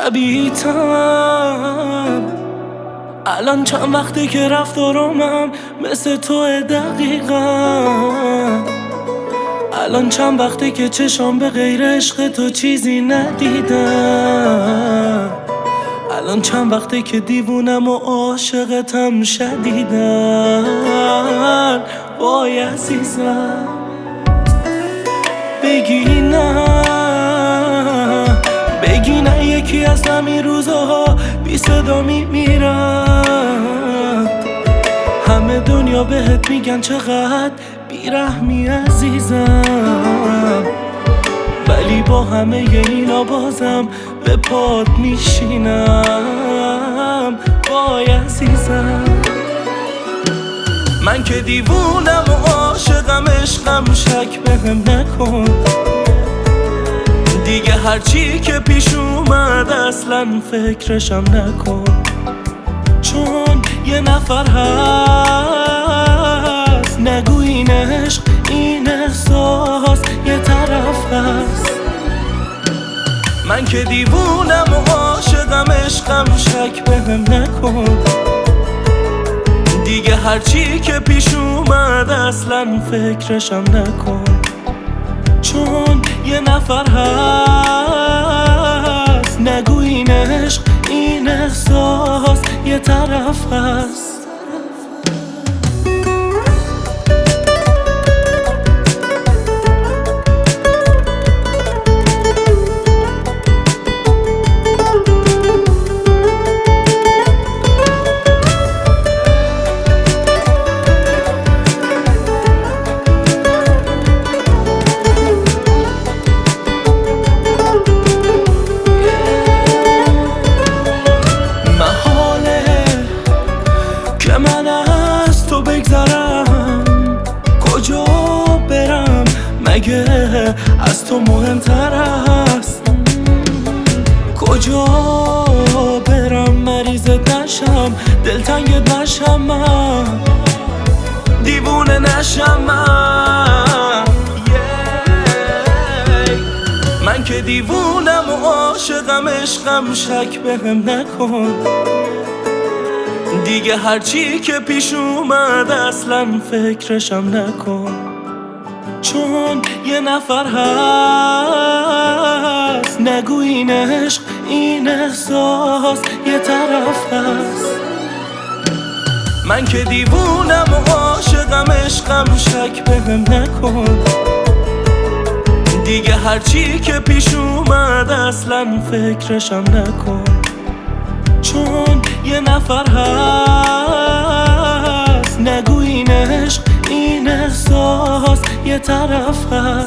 شبیه‌تم. الان چند وقته که رفتارامم مثل تو دقیقا. الان چند وقته که چشام به غیر عشق تو چیزی ندیدم. الان چند وقته که دیوونم و عاشقتم شدیدن. وای عزیزم بگی نه یکی از همین روزها بی صدا میمیرم. همه دنیا بهت میگن چقدر بیرحمی عزیزم، ولی با همه اینا بازم به پات میشینم. وای عزیزم من که دیوونم و عاشقم، عشقم شک بهم نکن دیگه. هرچی که پیش اومد اصلا فکرشم نکن، چون یه نفر هست نگو این عشق این احساس یه طرف هست. من که دیوونم و عاشقم، عشقم شک بهم نکن دیگه. هرچی که پیش اومد اصلا فکرشم نکن، چون یه نفر هست نگو این عشق این احساس یه طرف هست. من از تو بگذرم کجا برم، مگه از تو مهمتر است؟ کجا برم مریضت نشم، دلتنگت نشم، من دیوونه نشم من که دیوونم و عاشقم، عشقم شک بهم نکن دیگه. هرچی که پیش اومد اصلا فکرشم نکن، چون یه نفر هست نگو این عشق این احساس یه طرف هست. من که دیوونم و عاشقم، عشقم شک بهم نکن دیگه. هرچی که پیش اومد اصلا فکرشم نکن، چون یه نفر هست نگو این عشق این احساس یه طرف هست.